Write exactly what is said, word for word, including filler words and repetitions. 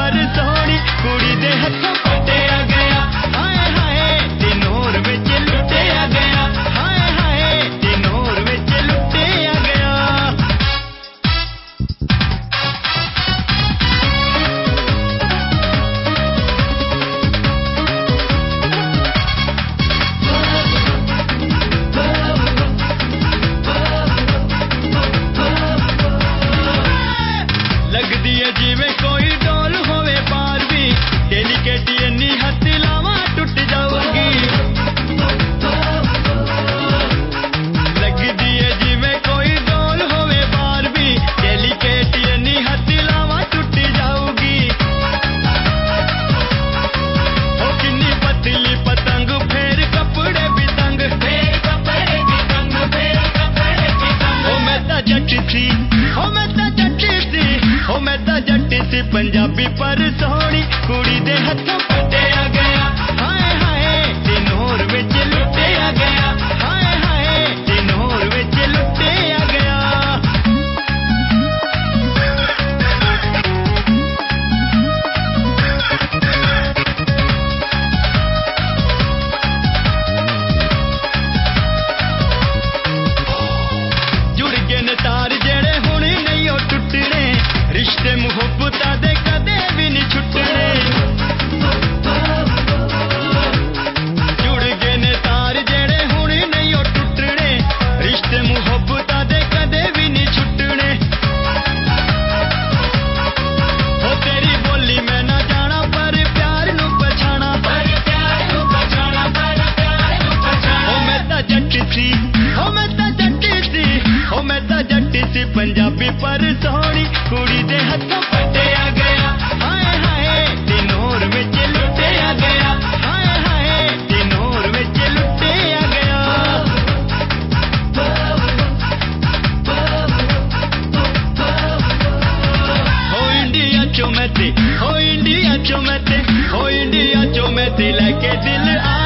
पर सोनी कुड़ी दे हथों पटिया गया। हाय हाय दिनोर विच लुटिया गया। हाय हाय दिनोर विच लुटिया गया। लगदी है जिवें कोई डोल होवे पार भी, डेलीकेट इन्नी हथ लावा टुट जाऊगी। लगदी है जिवें कोई डोल होवे पार भी, डेलीकेट इन्नी हथ लावा टुट जाऊगी। ओ किन्नी पतली पतंग फेर कपड़े भी तंग, फेर कपड़े भी तंग, फेर कपड़े भी तंग। ओ मैं ता जट सी, ओ मैं ता जट सी, ओ मैं ता जट सी पंजाबी पर सोनी कुड़ी दे हथों पटिया गया। हाय हाय दिनोर विच लुटिया गया। हाय हाय दिनोर विच लुटिया गया। जुड़ गए ने तार जेड़े हुण नहीं ओ टुटने, रिश्ते मुहब्बतां दे कदे भी नहीं छुटने। जुड़ गए ने तार जेड़े हुण नहीं ओ टुटने, रिश्ते मुहब्बतां दे कदे भी नहीं छुटने। ओ तेरी बोली मैं ना जाना पर प्यार नू पछाणा, पर प्यार नू पछाणा, पर प्यार नू पछाणा। ओ मैं ता जट सी, ओ मैं ता जट सी, ओ मैं ता जट सी पंजाबी पर सोनी कुड़ी दे हथों पटिया गया। हाय हाय दिनोर विच लुटिया गया। हाय हाय दिनोर विच लुटिया गया। हो इंडिया चो मैं ते, हो इंडिया चो मैं ते, हो इंडिया चो मैं ते लेके दिल आ